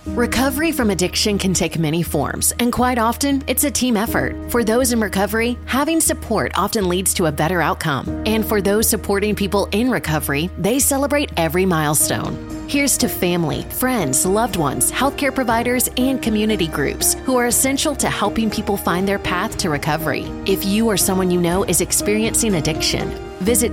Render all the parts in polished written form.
Recovery from addiction can take many forms, and quite often, it's a team effort. For those in recovery, having support often leads to a better outcome. And for those supporting people in recovery, they celebrate every milestone. Here's to family, friends, loved ones, healthcare providers, and community groups who are essential to helping people find their path to recovery. If you or someone you know is experiencing addiction, visit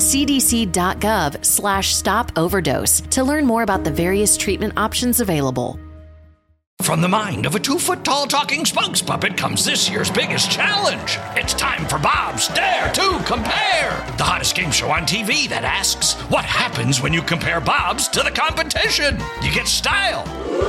cdc.gov/stop-overdose to learn more about the various treatment options available. From the mind of a 2-foot-tall talking spokes puppet comes this year's biggest challenge. It's time for Bob's Dare to Compare, the hottest game show on TV that asks, what happens when you compare Bob's to the competition? You get style.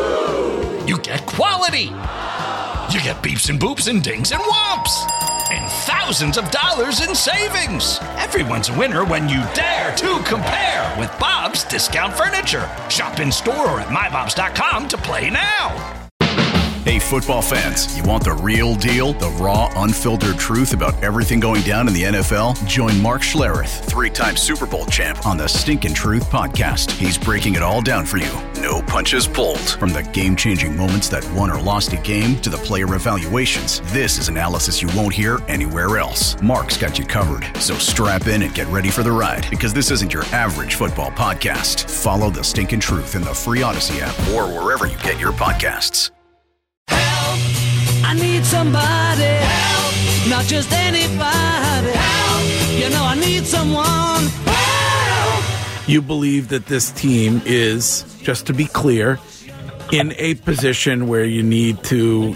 You get quality. You get beeps and boops and dings and whomps. And thousands of dollars in savings. Everyone's a winner when you dare to compare with Bob's Discount Furniture. Shop in store or at mybobs.com to play now. Hey, football fans, you want the real deal, the raw, unfiltered truth about everything going down in the NFL? Join Mark Schlereth, 3-time Super Bowl champ, on the Stinkin' Truth podcast. He's breaking it all down for you. No punches pulled. From the game-changing moments that won or lost a game to the player evaluations, this is analysis you won't hear anywhere else. Mark's got you covered, so strap in and get ready for the ride, because this isn't your average football podcast. Follow the Stinkin' Truth in the free Odyssey app or wherever you get your podcasts. Help! I need somebody. Help! Not just anybody. Help! You know I need someone. Help! You believe that this team is, just to be clear, in a position where you need to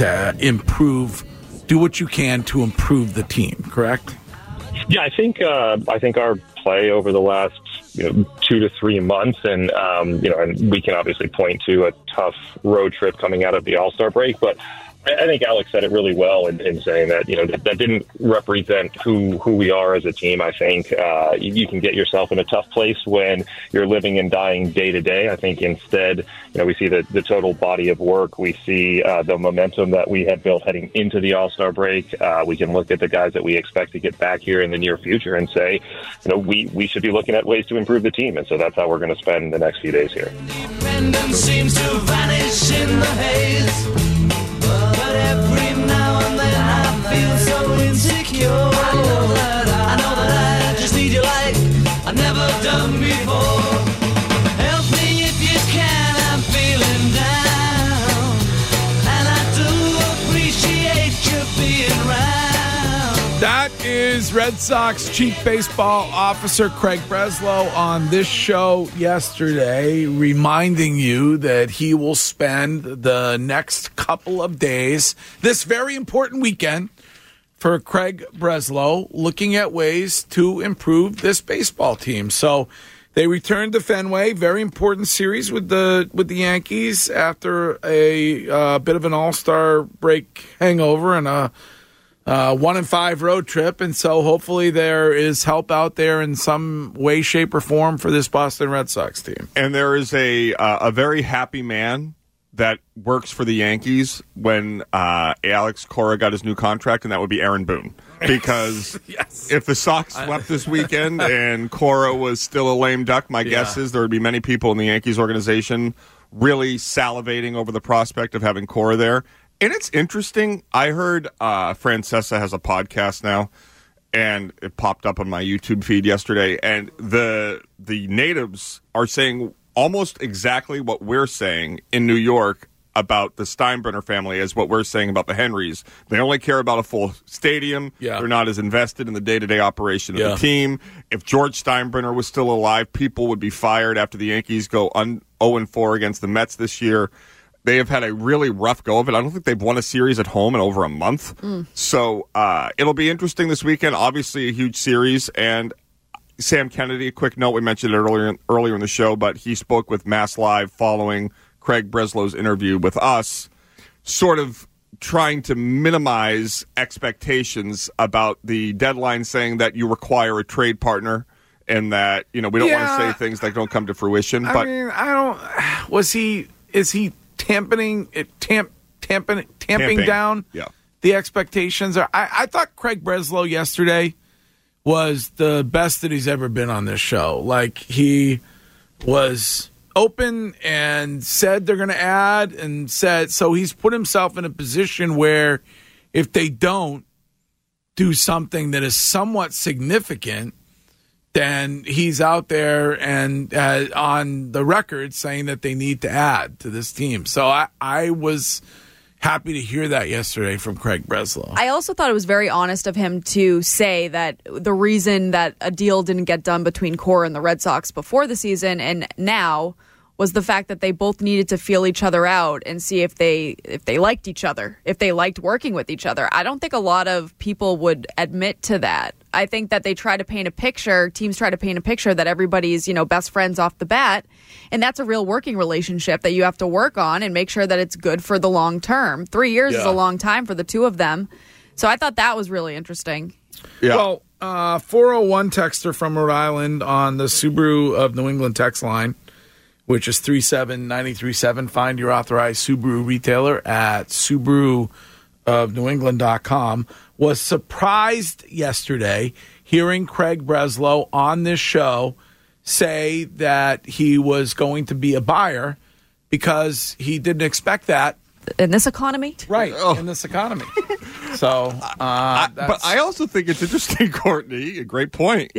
improve, do what you can to improve the team, correct? Yeah, I think our play over the last 2 to 3 months, and and we can obviously point to a tough road trip coming out of the All-Star break, but I think Alex said it really well in saying that that didn't represent who we are as a team. I think you can get yourself in a tough place when you're living and dying day to day. I think instead, we see the total body of work. We see the momentum that we had built heading into the All-Star break. We can look at the guys that we expect to get back here in the near future and say, we should be looking at ways to improve the team. And so that's how we're going to spend the next few days here. Independence seems to vanish in the haze. But every now and then I feel so insecure. I know that I just need you like I've never done before. Help me if you can, I'm feeling down. And I do appreciate you being around. That is Red Sox Chief Baseball Officer Craig Breslow on this show yesterday, reminding you that he will spend the next couple of days, this very important weekend, for Craig Breslow, looking at ways to improve this baseball team. So they returned to Fenway, very important series with the Yankees after a bit of an All-Star break hangover and a 1-5 road trip, and so hopefully there is help out there in some way, shape, or form for this Boston Red Sox team. And there is a very happy man that works for the Yankees when Alex Cora got his new contract, and that would be Aaron Boone. Because yes. If the Sox swept this weekend and Cora was still a lame duck, my guess is there would be many people in the Yankees organization really salivating over the prospect of having Cora there. And it's interesting. I heard Francesa has a podcast now, and it popped up on my YouTube feed yesterday. And the natives are saying almost exactly what we're saying in New York about the Steinbrenner family as what we're saying about the Henrys. They only care about a full stadium. Yeah. They're not as invested in the day-to-day operation of the team. If George Steinbrenner was still alive, people would be fired after the Yankees go 0-4 against the Mets this year. They have had a really rough go of it. I don't think they've won a series at home in over a month. So it'll be interesting this weekend. Obviously a huge series. And Sam Kennedy, a quick note, we mentioned it earlier in the show, but he spoke with Mass Live following Craig Breslow's interview with us, sort of trying to minimize expectations about the deadline, saying that you require a trade partner and that, we don't want to say things that don't come to fruition. Is he tamping down the expectations? I thought Craig Breslow yesterday was the best that he's ever been on this show. Like, he was open and said they're going to add and said, so he's put himself in a position where if they don't do something that is somewhat significant, then he's out there and on the record saying that they need to add to this team. So I was happy to hear that yesterday from Craig Breslow. I also thought it was very honest of him to say that the reason that a deal didn't get done between Cora and the Red Sox before the season and now was the fact that they both needed to feel each other out and see if they liked each other, if they liked working with each other. I don't think a lot of people would admit to that. I think that they try to paint a picture, teams try to paint a picture that everybody's, best friends off the bat. And that's a real working relationship that you have to work on and make sure that it's good for the long term. 3 years is a long time for the two of them. So I thought that was really interesting. Yeah. Well, 401 texter from Rhode Island on the Subaru of New England text line, which is 37937. Find your authorized Subaru retailer at SubaruofNewEngland.com. Was surprised yesterday hearing Craig Breslow on this show say that he was going to be a buyer because he didn't expect that. In this economy? Right, in this economy. So, but I also think it's interesting, Courtney, a great point,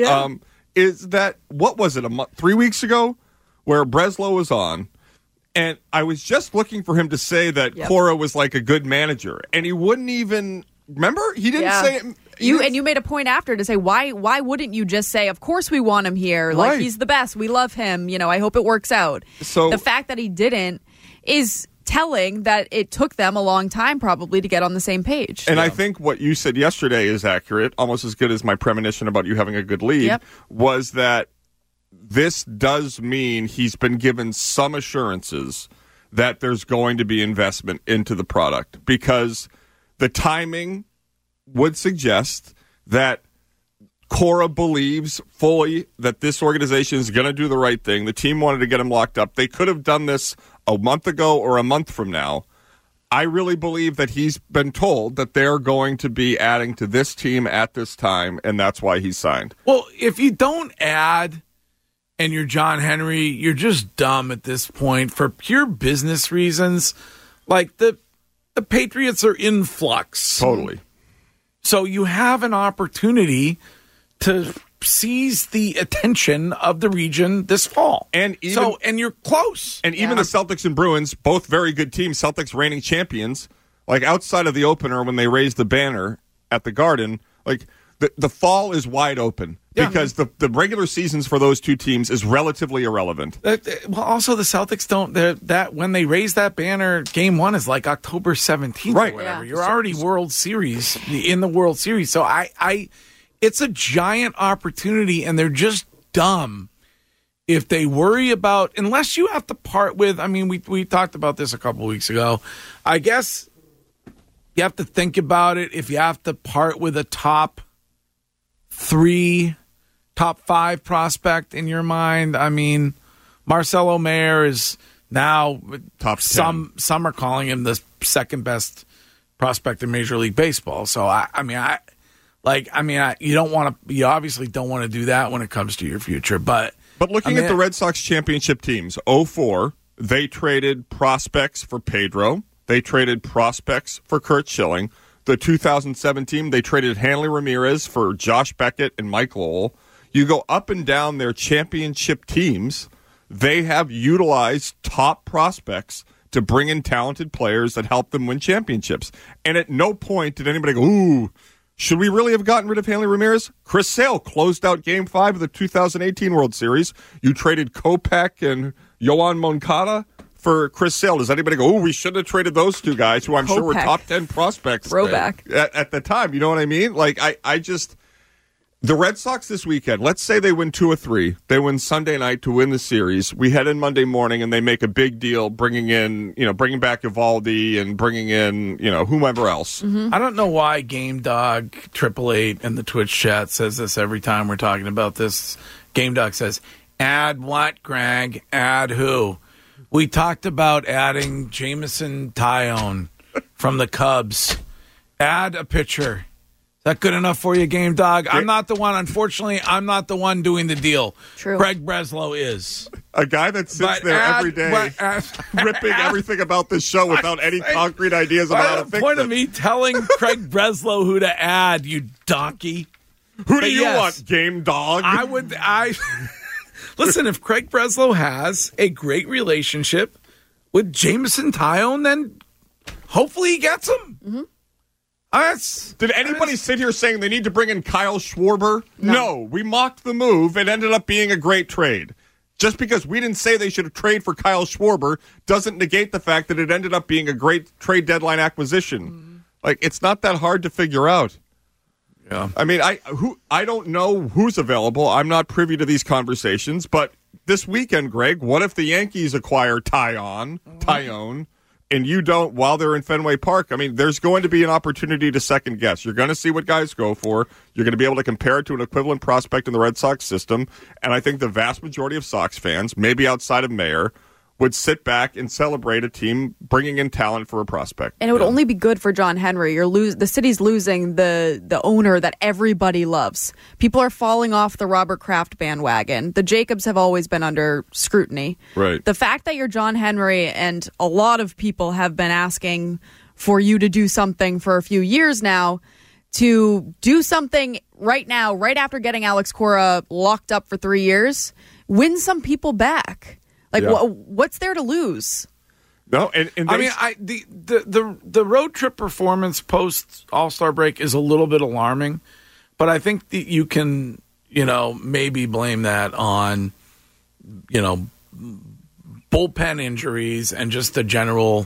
is that, what was it, 3 weeks ago, where Breslow was on, and I was just looking for him to say that Cora was like a good manager, and he wouldn't even, remember? He didn't say it. You made a point after to say, why wouldn't you just say, of course we want him here, like he's the best, we love him, I hope it works out. So the fact that he didn't is telling that it took them a long time probably to get on the same page. And I think what you said yesterday is accurate, almost as good as my premonition about you having a good lead, was that this does mean he's been given some assurances that there's going to be investment into the product, because the timing would suggest that Cora believes fully that this organization is going to do the right thing. The team wanted to get him locked up. They could have done this a month ago or a month from now. I really believe that he's been told that they're going to be adding to this team at this time, and that's why he signed. Well, if you don't add and you're John Henry, you're just dumb at this point for pure business reasons. Like the Patriots are in flux. Totally. So you have an opportunity to seize the attention of the region this fall. And you're close. And even the Celtics and Bruins, both very good teams, Celtics reigning champions, like outside of the opener when they raised the banner at the Garden, like the fall is wide open because the regular seasons for those two teams is relatively irrelevant. Well, also the Celtics don't, that when they raise that banner, game one is like October 17th or whatever. You're already World Series, in the World Series. So it's a giant opportunity, and they're just dumb if they worry about, unless you have to part with, we talked about this a couple weeks ago. I guess you have to think about it if you have to part with a top 5 prospect in your mind. Marcelo Mayer is now top 10. Some are calling him the second best prospect in Major League Baseball. So you obviously don't want to do that when it comes to your future. But looking at the Red Sox championship teams, 2004, they traded prospects for Pedro. They traded prospects for Curt Schilling. The 2017, they traded Hanley Ramirez for Josh Beckett and Mike Lowell. You go up and down their championship teams, they have utilized top prospects to bring in talented players that help them win championships. And at no point did anybody go, ooh, should we really have gotten rid of Hanley Ramirez? Chris Sale closed out Game 5 of the 2018 World Series. You traded Kopech and Yoan Moncada for Chris Sale. Does anybody go, oh, we should have traded those two guys who I'm sure were top 10 prospects throwback at the time? You know what I mean? Like, I just... The Red Sox this weekend, let's say they win 2 or 3. They win Sunday night to win the series. We head in Monday morning, and they make a big deal bringing back Eovaldi and bringing in, whomever else. Mm-hmm. I don't know why Game Dog 888 in the Twitch chat says this every time we're talking about this. Game Dog says, add what, Greg? Add who? We talked about adding Jameson Tyone from the Cubs. Add a pitcher. that good enough for you, Game Dog? I'm not the one. Unfortunately, I'm not the one doing the deal. True. Craig Breslow is. A guy that sits there every day ripping everything about this show without any concrete ideas about how to fix it. Point of me telling Craig Breslow who to add, you donkey. Who do you want, Game Dog? Listen, if Craig Breslow has a great relationship with Jameson Taillon, then hopefully he gets him. Mm-hmm. Did anybody sit here saying they need to bring in Kyle Schwarber? No, we mocked the move. It ended up being a great trade. Just because we didn't say they should have traded for Kyle Schwarber doesn't negate the fact that it ended up being a great trade deadline acquisition. Mm-hmm. Like, it's not that hard to figure out. Yeah. I mean, I don't know who's available. I'm not privy to these conversations. But this weekend, Greg, what if the Yankees acquire Taillon, and you don't while they're in Fenway Park? I mean, there's going to be an opportunity to second guess. You're going to see what guys go for. You're going to be able to compare it to an equivalent prospect in the Red Sox system. And I think the vast majority of Sox fans, maybe outside of Mayer, would sit back and celebrate a team bringing in talent for a prospect. And it would only be good for John Henry. The city's losing the owner that everybody loves. People are falling off the Robert Kraft bandwagon. The Jacobs have always been under scrutiny. Right. The fact that you're John Henry, and a lot of people have been asking for you to do something for a few years now, to do something right now, right after getting Alex Cora locked up for 3 years, win some people back. Like, what's there to lose? No, and I mean, the road trip performance post All-Star break is a little bit alarming, but I think that you can, maybe blame that on, bullpen injuries and just the general,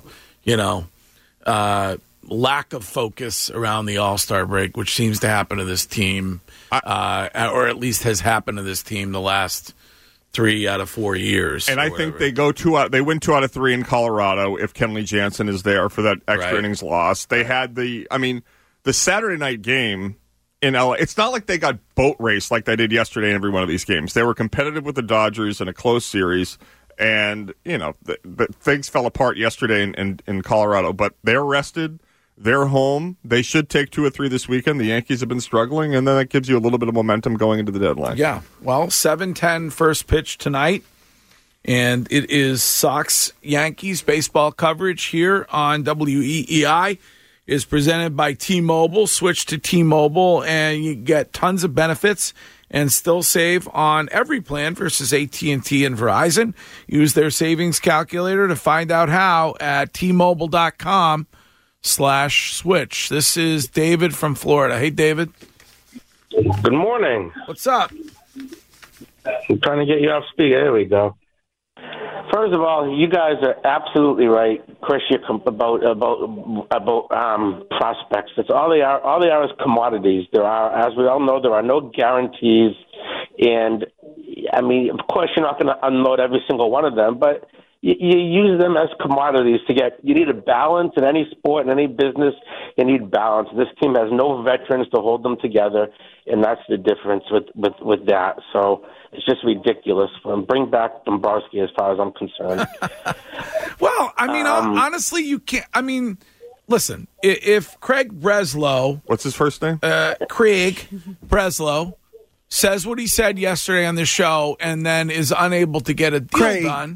lack of focus around the All-Star break, which seems to happen to this team, or at least has happened to this team the last 3 out of 4 years. And I think they win 2 out of 3 in Colorado if Kenley Jansen is there for that extra innings loss. They had the Saturday night game in LA. It's not like they got boat raced like they did yesterday in every one of these games. They were competitive with the Dodgers in a close series, and the things fell apart yesterday in Colorado. But they're rested. They're home. They should take 2 or 3 this weekend. The Yankees have been struggling, and then that gives you a little bit of momentum going into the deadline. Yeah. Well, 7:10 first pitch tonight, and it is Sox-Yankees baseball coverage here on WEEI. Is presented by T-Mobile. Switch to T-Mobile, and you get tons of benefits and still save on every plan versus AT&T and Verizon. Use their savings calculator to find out how at T-Mobile.com/switch. This is David from Florida. Hey, David. Good morning. What's up? I'm trying to get you off speaker. There we go. First of all, you guys are absolutely right, Chris, about prospects. That's all they are. All they are is commodities. There are, as we all know, there are no guarantees. And, I mean, of course, you're not going to unload every single one of them, but you use them as commodities you need a balance in any sport, in any business. You need balance. This team has no veterans to hold them together, and that's the difference with that. So it's just ridiculous. Bring back Dombrowski as far as I'm concerned. Well, I mean, honestly, you can't. I mean, listen, if Craig Breslow. What's his first name? Craig Breslow says what he said yesterday on the show and then is unable to get a deal done.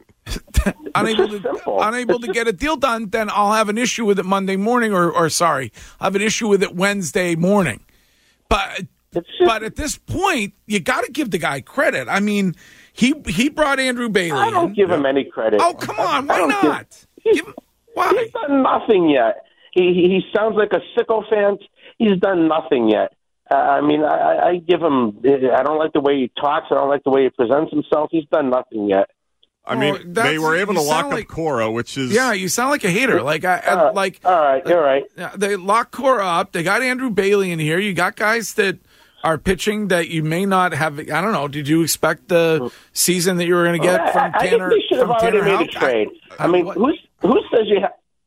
unable to get a deal done, then I'll have an issue with it Monday morning, or sorry, I'll have an issue with it Wednesday morning. But at this point, you got to give the guy credit. I mean, he brought Andrew Bailey. I don't give him any credit. Oh, come on, why not? Why? He's done nothing yet. He sounds like a sycophant. He's done nothing yet. I mean, I give him. I don't like the way he talks. I don't like the way he presents himself. He's done nothing yet. I mean, they were able to lock up Cora, which is... Yeah, you sound like a hater. All right, you're right. They locked Cora up. They got Andrew Bailey in here. You got guys that are pitching that you may not have... I don't know. Did you expect the season that you were going to get from Tanner? I think they should have already made a trade. I mean, who says you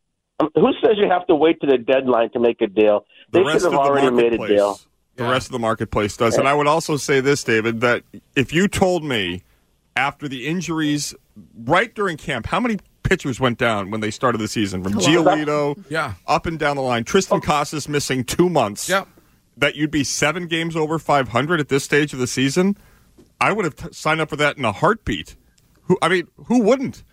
have to wait to the deadline to make a deal? They should have already made a deal. The rest of the marketplace does. And I would also say this, David, that if you told me after the injuries right during camp, how many pitchers went down when they started the season? From Giolito up and down the line. Tristan Casas missing 2 months. Yep. that you'd be 7 games over 500 at this stage of the season, I would have signed up for that in a heartbeat. Who wouldn't?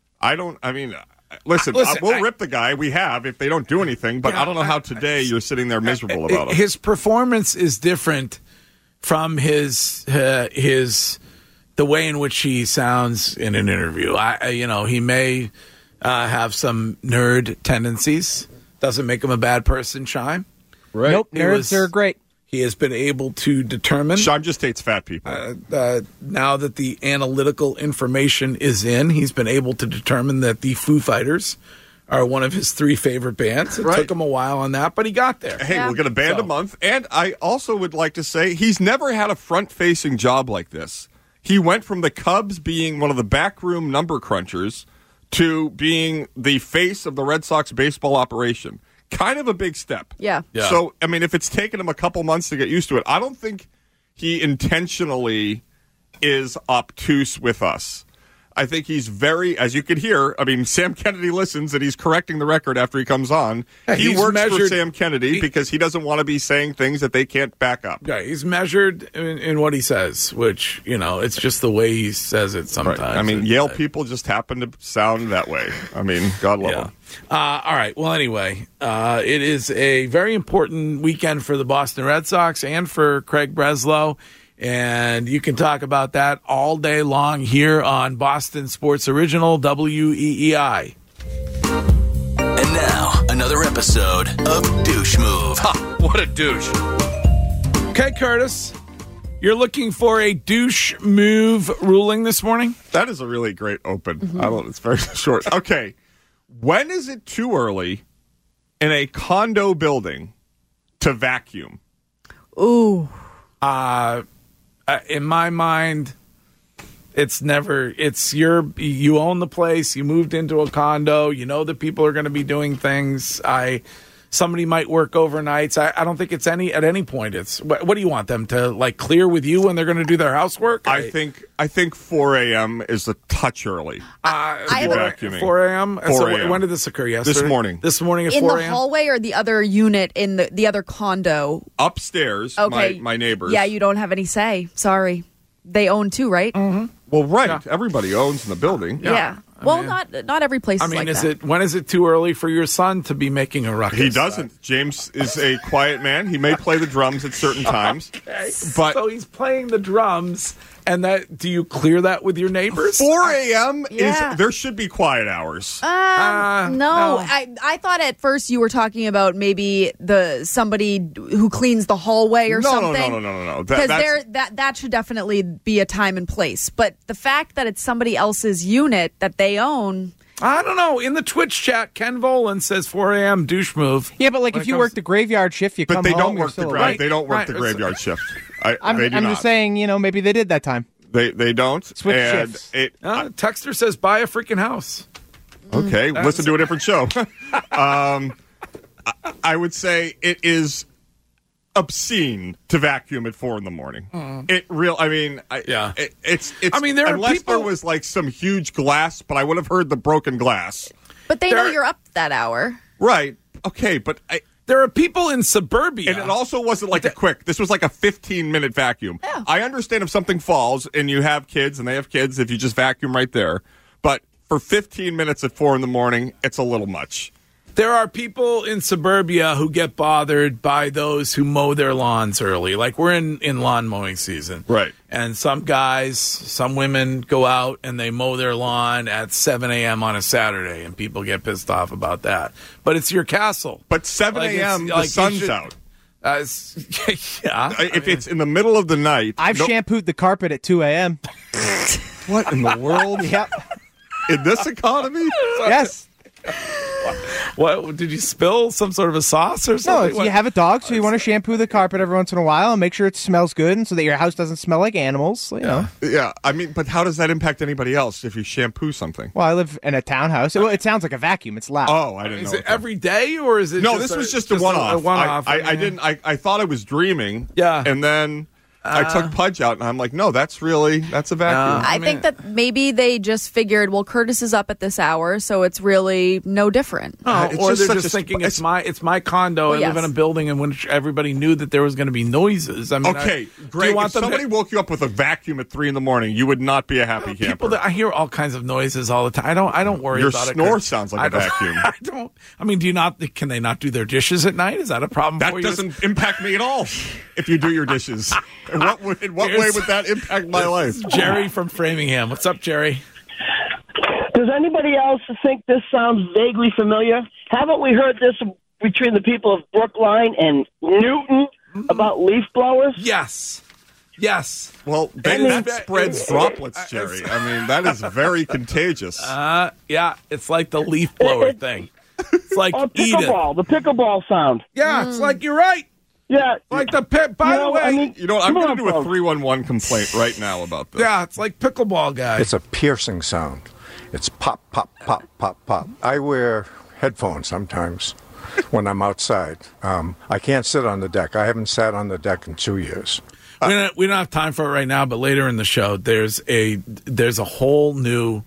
Listen, we'll rip the guy. We have if they don't do anything, but I don't know how today you're sitting there miserable about it. His performance is different from the way in which he sounds in an interview. He may have some nerd tendencies. Doesn't make him a bad person, Shime. Right. Nope, nerds are great. He has been able to determine. Shime just hates fat people. Now that the analytical information is in, he's been able to determine that the Foo Fighters are one of his 3 favorite bands. It took him a while on that, but he got there. Hey, we'll get a band a month. And I also would like to say he's never had a front-facing job like this. He went from the Cubs being one of the backroom number crunchers to being the face of the Red Sox baseball operation. Kind of a big step. Yeah. So, if it's taken him a couple months to get used to it, I don't think he intentionally is obtuse with us. I think he's very, as you could hear, Sam Kennedy listens and he's correcting the record after he comes on. He works for Sam Kennedy because he doesn't want to be saying things that they can't back up. Yeah, he's measured in what he says, which, it's just the way he says it sometimes. Right. Yale people just happen to sound that way. God love them. All right. Well, anyway, it is a very important weekend for the Boston Red Sox and for Craig Breslow. And you can talk about that all day long here on Boston Sports Original, WEEI. And now, another episode of Douche Move. Ha, what a douche. Okay, Curtis, you're looking for a douche move ruling this morning? That is a really great open. Mm-hmm. It's very short. Okay. When is it too early in a condo building to vacuum? Ooh. In my mind, you own the place, you moved into a condo, you know that people are going to be doing things. Somebody might work overnights. I don't think it's at any point. What do you want them to clear with you when they're going to do their housework? I think 4 a.m. is a touch early. Vacuuming. 4 a.m. 4 a.m. When did this occur? Yesterday. This morning at 4 a.m. In the hallway or the other unit in the other condo? Upstairs. Okay. My neighbors. Yeah, you don't have any say. Sorry, they own too, right? Mm-hmm. Well, right. Yeah. Everybody owns in the building. Yeah. Not every place is like that. When is it too early for your son to be making a ruckus? He doesn't. James is a quiet man. He may play the drums at certain times. Okay. But so he's playing the drums, and do you clear that with your neighbors? 4 a.m. There should be quiet hours. No. I thought at first you were talking about maybe somebody who cleans the hallway or something. No. Because that should definitely be a time and place. But the fact that it's somebody else's unit that they own. I don't know. In the Twitch chat, Ken Volan says 4 a.m. douche move. Yeah, but if you work the graveyard shift, you come home. But they don't work the graveyard shift. I'm just saying, maybe they did that time. They don't. Switch shifts. Texter says buy a freaking house. Okay, listen to a different show. I would say it is obscene to vacuum at 4 a.m. It real. It's. Unless there was some huge glass, but I would have heard the broken glass. But they know you're up that hour, right? Okay, but there are people in suburbia, and it also wasn't a quick. This was a 15-minute vacuum. Yeah. I understand if something falls and you have kids and they have kids, if you just vacuum right there, but for 15 minutes at 4 a.m, it's a little much. There are people in suburbia who get bothered by those who mow their lawns early. We're in lawn mowing season. Right. And some women go out and they mow their lawn at 7 a.m. on a Saturday, and people get pissed off about that. But it's your castle. But 7 a.m., the sun's out. Yeah. If it's in the middle of the night. I've shampooed the carpet at 2 a.m. What in the world? Yep. In this economy? Yes. What did you spill? Some sort of a sauce or something? No, you have a dog, so you want to shampoo the carpet every once in a while and make sure it smells good, and so that your house doesn't smell like animals. Yeah. But how does that impact anybody else if you shampoo something? Well, I live in a townhouse. It sounds like a vacuum. It's loud. Oh, I didn't know. Is it every day or is it? No, this was just a one-off. A one-off. I thought I was dreaming. Yeah, and then I took Pudge out, and I'm like, no, that's a vacuum. I think that maybe they just figured, well, Curtis is up at this hour, so it's really no different. Or they're just thinking it's my condo. I live in a building in which everybody knew that there was going to be noises. I mean, Greg, if somebody woke you up with a vacuum at 3 a.m, you would not be a happy camper. I hear all kinds of noises all the time. I don't worry about it. Your snore sounds like a vacuum. I mean, can they not do their dishes at night? Is that a problem for you? That doesn't impact me at all if you do your dishes. In what way would that impact my life? Jerry from Framingham. What's up, Jerry? Does anybody else think this sounds vaguely familiar? Haven't we heard this between the people of Brookline and Newton about leaf blowers? Yes. Well, that spreads droplets, Jerry. I mean, that is very contagious. Yeah, it's like the leaf blower thing. It's like pickleball, the pickleball sound. Yeah, it's like you're right. Yeah, like the pit. By the way, I'm going to do a 311 complaint right now about this. Yeah, it's like pickleball, guys. It's a piercing sound. It's pop, pop, pop, pop, pop. I wear headphones sometimes when I'm outside. I can't sit on the deck. I haven't sat on the deck in 2 years. We don't have time for it right now, but later in the show, there's a whole new.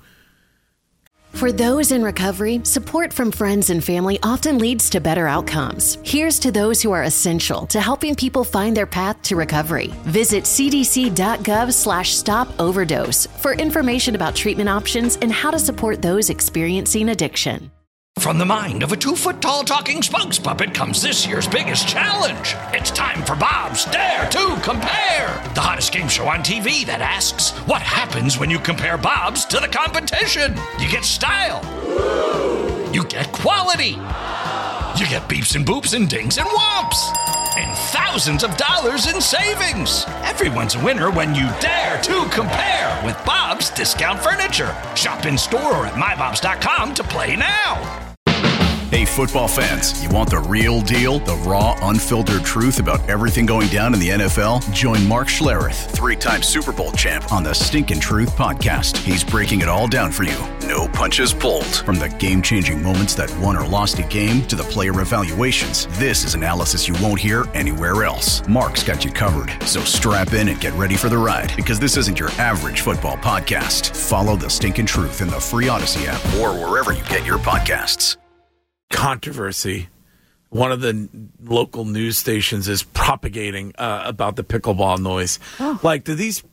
For those in recovery, support from friends and family often leads to better outcomes. Here's to those who are essential to helping people find their path to recovery. Visit cdc.gov/stop overdose for information about treatment options and how to support those experiencing addiction. From the mind of a 2-foot-tall talking spokes puppet comes this year's biggest challenge. It's time for Bob's Dare to Compare, the hottest game show on TV that asks, what happens when you compare Bob's to the competition? You get style. You get quality. You get beeps and boops and dings and whomps. And thousands of dollars in savings. Everyone's a winner when you dare to compare with Bob's Discount Furniture. Shop in store or at mybobs.com to play now. Hey, football fans, you want the real deal, the raw, unfiltered truth about everything going down in the NFL? Join Mark Schlereth, 3-time Super Bowl champ, on the Stinkin' Truth podcast. He's breaking it all down for you. No punches pulled. From the game-changing moments that won or lost a game to the player evaluations, this is analysis you won't hear anywhere else. Mark's got you covered, so strap in and get ready for the ride, because this isn't your average football podcast. Follow the Stinkin' Truth in the free Odyssey app or wherever you get your podcasts. Controversy. One of the local news stations is propagating about the pickleball noise. Like, do these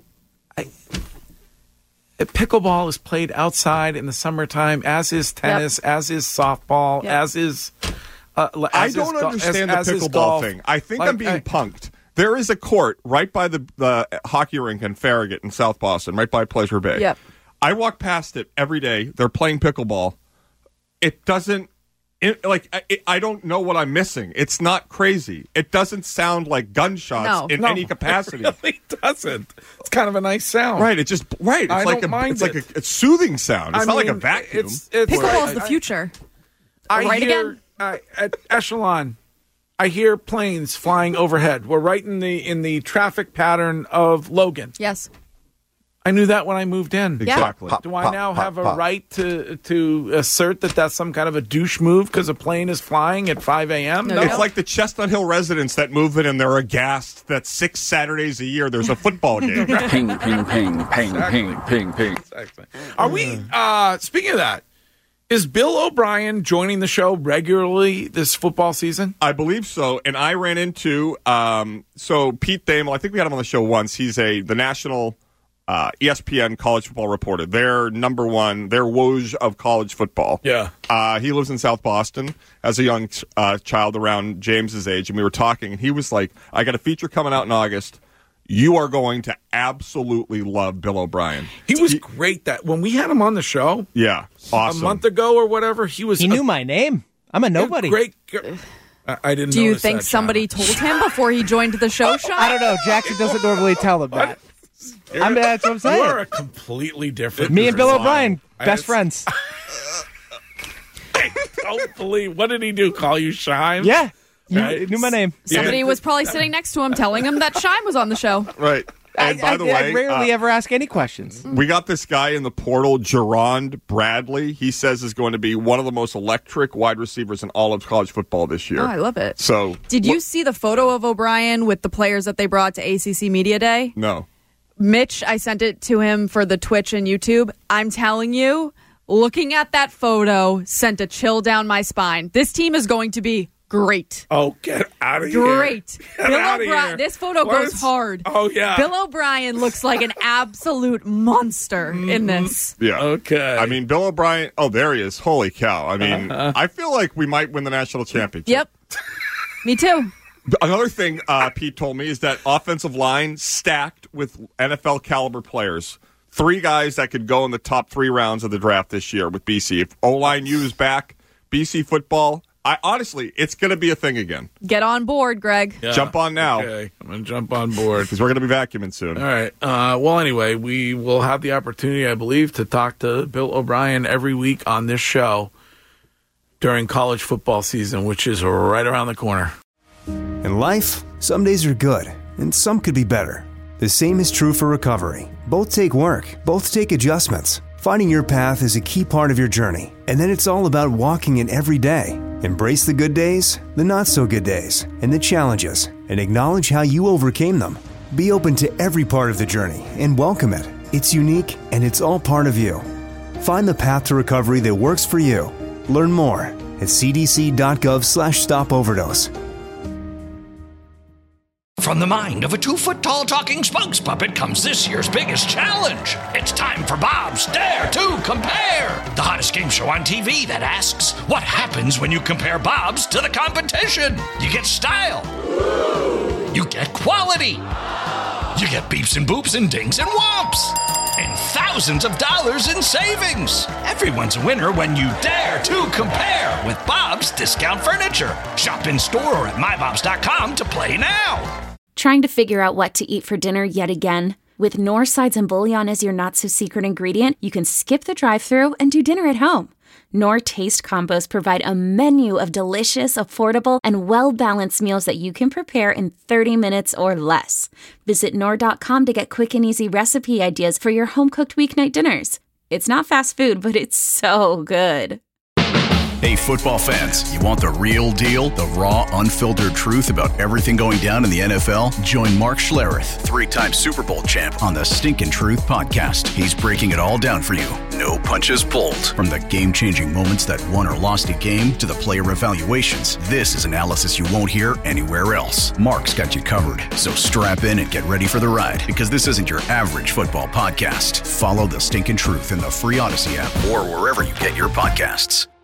pickleball is played outside in the summertime, as is tennis, as is softball, as is. I don't understand the pickleball thing. I think I'm being punked. There is a court right by the hockey rink in Farragut in South Boston, right by Pleasure Bay. Yep. I walk past it every day. They're playing pickleball. It doesn't. I don't know what I'm missing. It's not crazy. It doesn't sound like gunshots in any capacity. It really doesn't. It's kind of a nice sound. Right. It's like a soothing sound. It's not like a vacuum. Pickleball is the future. Again? At Echelon, I hear planes flying overhead. We're right in the traffic pattern of Logan. Yes. I knew that when I moved in. Exactly. Do I now have a right to assert that that's some kind of a douche move because a plane is flying at 5 a.m.? No. It's like the Chestnut Hill residents that move in and they're aghast that 6 Saturdays a year there's a football game. Ping, ping, ping, ping, ping, ping, ping. Exactly. Are we, speaking of that, is Bill O'Brien joining the show regularly this football season? I believe so. And I ran into, Pete Thamel, I think we had him on the show once. He's the national ESPN college football reporter. They're number one. They're Woj of college football. Yeah. He lives in South Boston as a young child around James's age, and we were talking, and he was like, I got a feature coming out in August. You are going to absolutely love Bill O'Brien. He was great that when we had him on the show. Yeah. Awesome. A month ago or whatever, he knew my name. I'm a nobody. Great. I didn't Do you think somebody told him before he joined the show, Sean? I don't know. Jackson doesn't normally tell him that. That's what I'm saying. You are a completely different. Me and Bill O'Brien, best friends. I don't believe. What did he do? Call you Shime? Yeah. You knew my name. Somebody was probably sitting next to him telling him that Shime was on the show. Right. And by the way, I rarely ever ask any questions. We got this guy in the portal, Jerron Bradley. He says is going to be one of the most electric wide receivers in all of college football this year. Oh, I love it. So, did you see the photo of O'Brien with the players that they brought to ACC Media Day? No. Mitch, I sent it to him for the Twitch and YouTube. I'm telling you, looking at that photo sent a chill down my spine. This team is going to be great. Oh, get out of here. Great. Bill O'Brien. This photo goes hard. Oh, yeah. Bill O'Brien looks like an absolute monster in this. Yeah. Okay. I mean, Bill O'Brien. Oh, there he is. Holy cow. I mean, I feel like we might win the national championship. Yep. Me too. Another thing Pete told me is that offensive line stacked with NFL caliber players. 3 guys that could go in the top 3 rounds of the draft this year with BC. If O-line U is back, BC football, honestly, it's going to be a thing again. Get on board, Greg. Yeah. Jump on now. Okay, I'm going to jump on board. Because we're going to be vacuuming soon. All right. Well, anyway, we will have the opportunity, I believe, to talk to Bill O'Brien every week on this show during college football season, which is right around the corner. In life, some days are good, and some could be better. The same is true for recovery. Both take work. Both take adjustments. Finding your path is a key part of your journey, and then it's all about walking it every day. Embrace the good days, the not-so-good days, and the challenges, and acknowledge how you overcame them. Be open to every part of the journey and welcome it. It's unique, and it's all part of you. Find the path to recovery that works for you. Learn more at cdc.gov/stopoverdose. From the mind of a 2-foot-tall talking spokes puppet comes this year's biggest challenge. It's time for Bob's Dare to Compare, the hottest game show on TV that asks, what happens when you compare Bob's to the competition? You get style. You get quality. You get beeps and boops and dings and whomps. And thousands of dollars in savings. Everyone's a winner when you dare to compare with Bob's Discount Furniture. Shop in store or at mybobs.com to play now. Trying to figure out what to eat for dinner yet again? With Knorr sides and bouillon as your not-so-secret ingredient, you can skip the drive-thru and do dinner at home. Knorr Taste Combos provide a menu of delicious, affordable, and well-balanced meals that you can prepare in 30 minutes or less. Visit Knorr.com to get quick and easy recipe ideas for your home-cooked weeknight dinners. It's not fast food, but it's so good. Hey, football fans, you want the real deal, the raw, unfiltered truth about everything going down in the NFL? Join Mark Schlereth, 3-time Super Bowl champ, on the Stinkin' Truth podcast. He's breaking it all down for you. No punches pulled. From the game-changing moments that won or lost a game to the player evaluations, this is analysis you won't hear anywhere else. Mark's got you covered, so strap in and get ready for the ride, because this isn't your average football podcast. Follow the Stinkin' Truth in the free Odyssey app or wherever you get your podcasts.